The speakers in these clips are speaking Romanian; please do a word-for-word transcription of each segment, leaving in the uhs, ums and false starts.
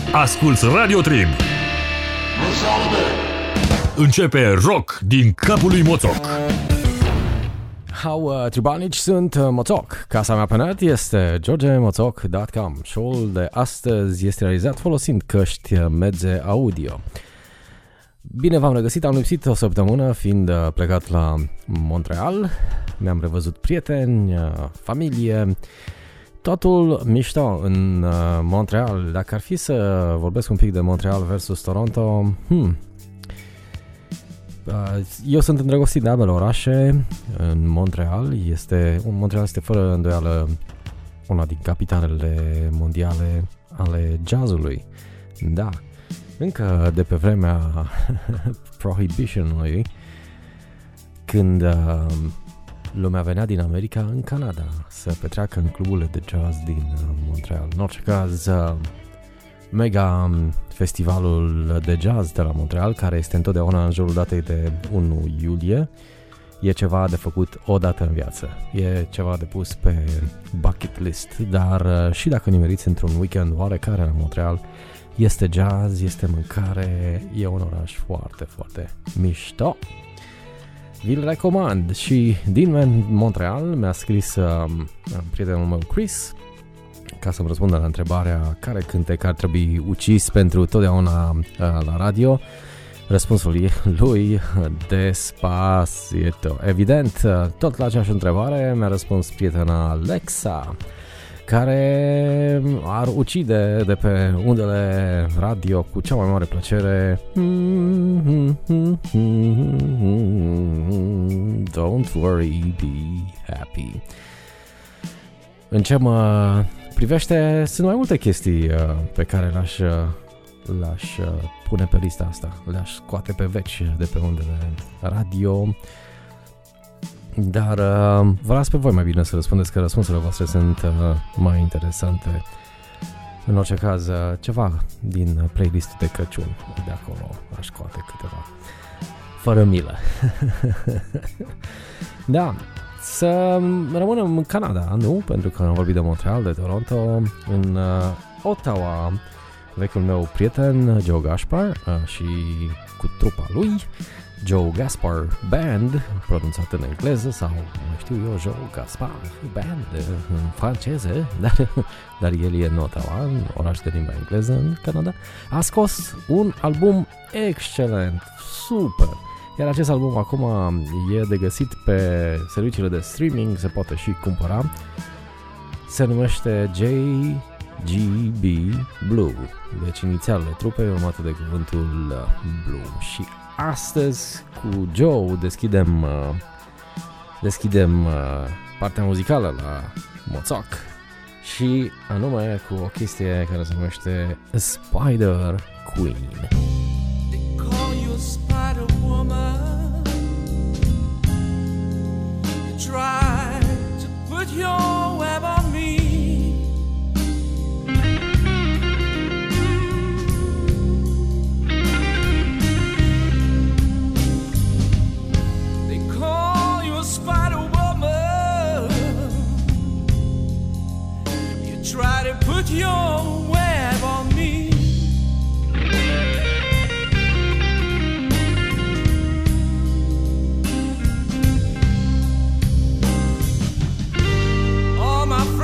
Asculți Radio Trib. Începe rock din capul lui Moțoc. Hau uh, tribalnici sunt uh, Moțoc. Casa mea pe net este george moțoc punct com. Show-ul de astăzi este realizat folosind căști Meze Audio. Bine v-am regăsit, am lipsit o săptămână fiind uh, plecat la Montreal. Mi-am revăzut prieteni, uh, familie, totul mișto în uh, Montreal. Dacă ar fi să vorbesc un pic de Montreal versus Toronto, hmm, eu sunt îndrăgostit de ambele orașe. În Montreal este, Montreal este fără îndoială una din capitalele mondiale ale jazzului. Da, încă de pe vremea Prohibition-ului, când uh, lumea venea din America în Canada să petreacă în cluburile de jazz din uh, Montreal. În orice caz, uh, mega festivalul de jazz de la Montreal, care este întotdeauna în jurul datei de unu iulie, e ceva de făcut o dată în viață. E ceva de pus pe bucket list, dar și dacă nimeriți într-un weekend oarecare la Montreal, este jazz, este mâncare, e un oraș foarte, foarte mișto. Vi-l recomand. Și din Montreal mi-a scris uh, prietenul meu Chris ca să-mi răspundă la întrebarea care cântec ar trebui ucis pentru totdeauna uh, la radio. Răspunsul lui, Despacito. Evident, uh, tot la aceeași întrebare mi-a răspuns prietena Alexa, care ar ucide de pe undele radio cu cea mai mare plăcere Don't worry, be happy. În ce mă privește, sunt mai multe chestii uh, pe care le-aș, uh, le-aș uh, pune pe lista asta, le-aș scoate pe veci de pe undele radio, dar uh, vă las pe voi mai bine să răspundeți, că răspunsurile voastre sunt uh, mai interesante. În orice caz, uh, ceva din playlistul de Crăciun de acolo aș scoate câteva, fără milă. Da. Să rămânem în Canada, nu? Pentru că am vorbit de Montreal, de Toronto. În uh, Ottawa, vechiul meu prieten Joe Gaspar uh, și cu trupa lui Joe Gaspar Band, pronunțat în engleză, sau nu știu eu, Joe Gaspar Band în franceză, dar, dar el e în Ottawa, în oraș de limba engleză în Canada. A scos un album excelent, super. Iar acest album acum e de găsit pe serviciile de streaming, se poate și cumpăra. Se numește J G B Blue, deci inițialele trupei urmate de cuvântul Blue. Și astăzi cu Joe deschidem, deschidem partea muzicală la Moțoc și anume cu o chestie care se numește Spider Queen. Try to put your web on me. They call you a spider woman. You try to put your web on me. My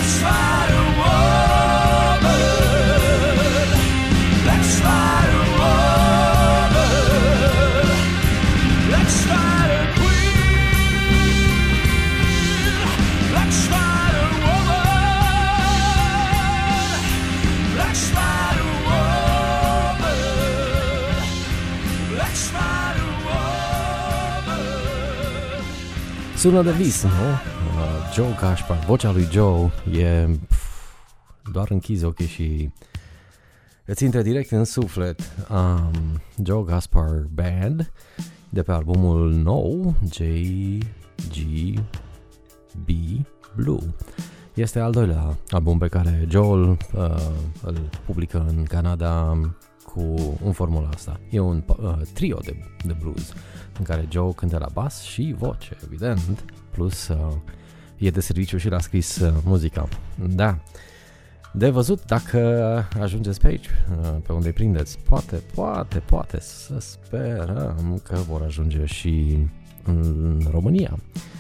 Let's find a woman. Let's find a woman. Let's find a queen. Let's find a woman. Let's find a woman. Let's find a woman. Sună de vis, nu? Uh, Joe Gaspar, vocea lui Joe e... Pf, doar închizi ochii și îți intră direct în suflet. Um, Joe Gaspar Band de pe albumul nou J G B Blue. Este al doilea album pe care Joel uh, îl publică în Canada cu în formula asta. E un uh, trio de, de blues în care Joe cântă la bas și voce, evident, plus uh, e de serviciu și l-a scris uh, muzica. Da, de văzut dacă ajungeți pe aici, uh, pe unde îi prindeți. Poate, poate, poate să sperăm că vor ajunge și în România.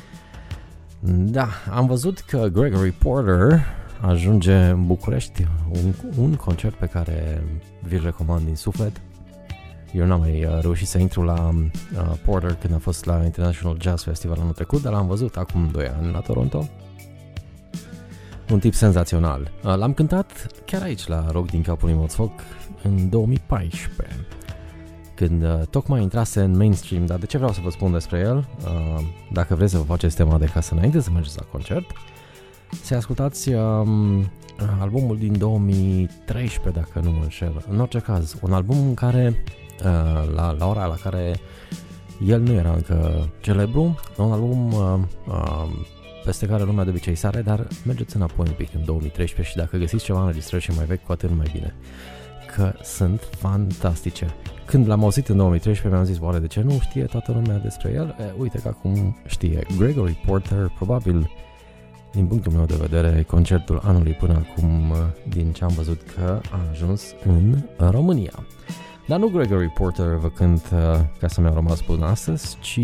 Da, am văzut că Gregory Porter ajunge în București, un, un concert pe care vi-l recomand din suflet. Eu n-am mai uh, reușit să intru la uh, Porter când a fost la International Jazz Festival anul trecut, dar l-am văzut acum doi ani la Toronto. Un tip senzațional. Uh, l-am cântat chiar aici la Rock din Capul lui Moțfoc în două mii paisprezece, când uh, tocmai intrase în mainstream. Dar de ce vreau să vă spun despre el? Uh, dacă vreți să vă faceți tema de casă înainte să mergeți la concert, să ascultați um, albumul din două mii treisprezece, dacă nu mă înșel. În orice caz, un album în care uh, la, la ora la care el nu era încă celebru, un album uh, uh, peste care lumea de obicei sare, dar mergeți înapoi un pic în două mii treisprezece și dacă găsiți ceva înregistrări și mai vechi, cu atât mai bine, că sunt fantastice. Când l-am auzit în două mii treisprezece mi-am zis, oare de ce nu știe toată lumea despre el? E, uite că acum știe. Gregory Porter, probabil din punctul meu de vedere, concertul anului până acum, din ce am văzut, că a ajuns în România. Dar nu Gregory Porter vă cânt ca să mi-au rămas până astăzi, ci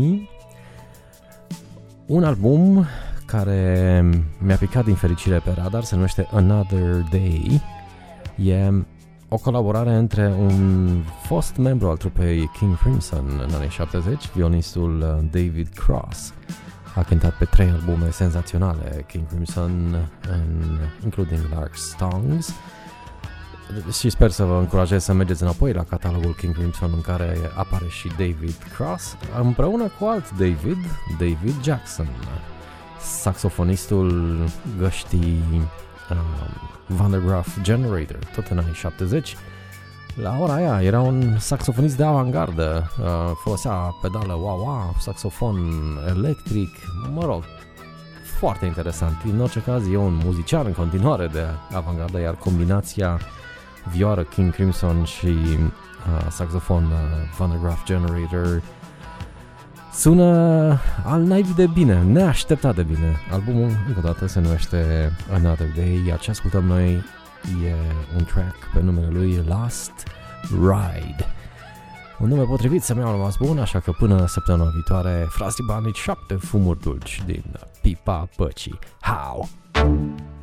un album care mi-a picat din fericire pe radar, se numește Another Day. E o colaborare între un fost membru al trupei King Crimson în anii șaptezeci, violinistul David Cross. A cântat pe trei albume senzaționale King Crimson, în, including Lark's Tongues, și sper să vă încurajez să mergeți înapoi la catalogul King Crimson, în care apare și David Cross împreună cu alt David, David Jackson, saxofonistul găștii um, Van der Graaf Generator, tot în anii șaptezeci. La ora aia era un saxofonist de avantgardă, uh, folosea pedală wah-wah, saxofon electric, mă rog, foarte interesant. În orice caz e un muzician în continuare de avantgardă, iar combinația vioară King Crimson și uh, saxofon uh, Van der Graaf Generator sună al naiv de bine, neașteptat de bine. Albumul, încă o dată, se numește Another Day, iar ce ascultăm noi e un track pe numele lui Last Ride. Un nume potrivit să mi-au rămas bun, așa că până săptămâna viitoare, frații banici, șapte fumuri dulci din pipa păcii. How?